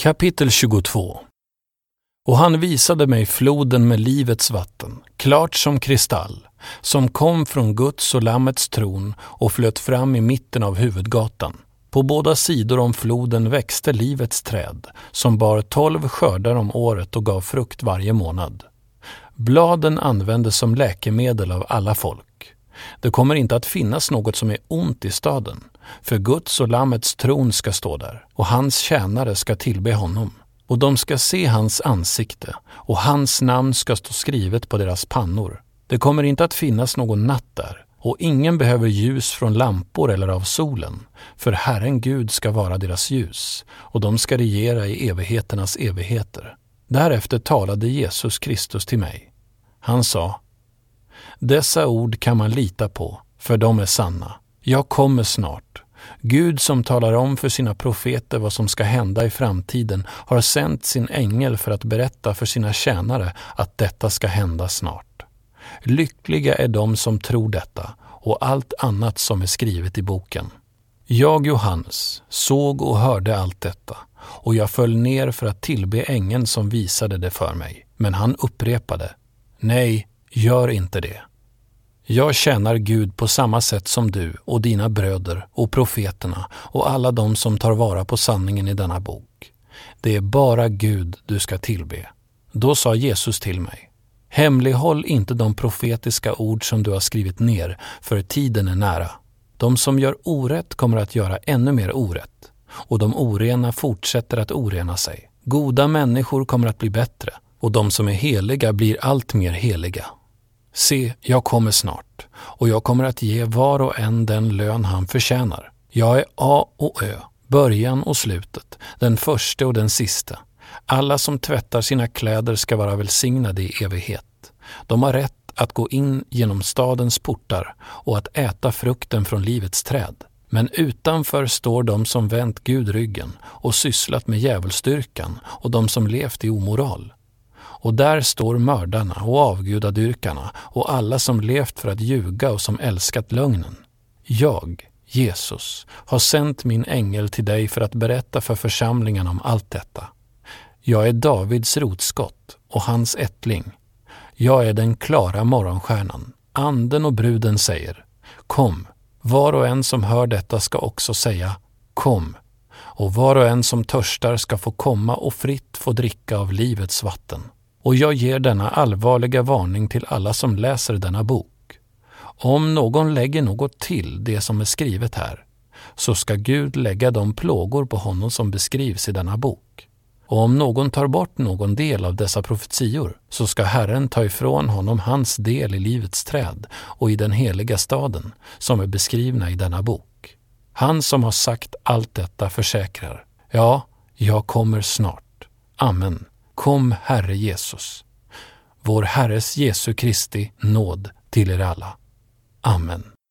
Kapitel 22. Och han visade mig floden med livets vatten, klart som kristall, som kom från Guds och Lammets tron och flöt fram i mitten av huvudgatan. På båda sidor om floden växte livets träd, som bar 12 skördar om året och gav frukt varje månad. Bladen användes som läkemedel av alla folk. Det kommer inte att finnas något som är ont i staden, för Guds och Lammets tron ska stå där, och hans tjänare ska tillbe honom. Och de ska se hans ansikte, och hans namn ska stå skrivet på deras pannor. Det kommer inte att finnas någon natt där, och ingen behöver ljus från lampor eller av solen, för Herren Gud ska vara deras ljus, och de ska regera i evigheternas evigheter. Därefter talade Jesus Kristus till mig. Han sa: dessa ord kan man lita på, för de är sanna. Jag kommer snart. Gud som talar om för sina profeter vad som ska hända i framtiden har sänt sin ängel för att berätta för sina tjänare att detta ska hända snart. Lyckliga är de som tror detta och allt annat som är skrivet i boken. Jag, Johannes, såg och hörde allt detta, och jag föll ner för att tillbe ängeln som visade det för mig. Men han upprepade: nej, gör inte det. Jag tjänar Gud på samma sätt som du och dina bröder och profeterna och alla de som tar vara på sanningen i denna bok. Det är bara Gud du ska tillbe. Då sa Jesus till mig: hemlighåll inte de profetiska ord som du har skrivit ner, för tiden är nära. De som gör orätt kommer att göra ännu mer orätt, och de orena fortsätter att orena sig. Goda människor kommer att bli bättre, och de som är heliga blir allt mer heliga. Se, jag kommer snart, och jag kommer att ge var och en den lön han förtjänar. Jag är A och Ö, början och slutet, den första och den sista. Alla som tvättar sina kläder ska vara välsignade i evighet. De har rätt att gå in genom stadens portar och att äta frukten från livets träd. Men utanför står de som vänt Gud ryggen och sysslat med djävulsdyrkan och de som levt i omoral. Och där står mördarna och avgudadyrkarna och alla som levt för att ljuga och som älskat lögnen. Jag, Jesus, har sänt min ängel till dig för att berätta för församlingen om allt detta. Jag är Davids rotskott och hans ättling. Jag är den klara morgonstjärnan. Anden och bruden säger: kom. Var och en som hör detta ska också säga: kom. Och var och en som törstar ska få komma och fritt få dricka av livets vatten. Och jag ger denna allvarliga varning till alla som läser denna bok. Om någon lägger något till det som är skrivet här, så ska Gud lägga de plågor på honom som beskrivs i denna bok. Och om någon tar bort någon del av dessa profetior, så ska Herren ta ifrån honom hans del i livets träd och i den heliga staden som är beskrivna i denna bok. Han som har sagt allt detta försäkrar: ja, jag kommer snart. Amen. Kom, Herre Jesus. Vår Herres Jesu Kristi nåd till er alla. Amen.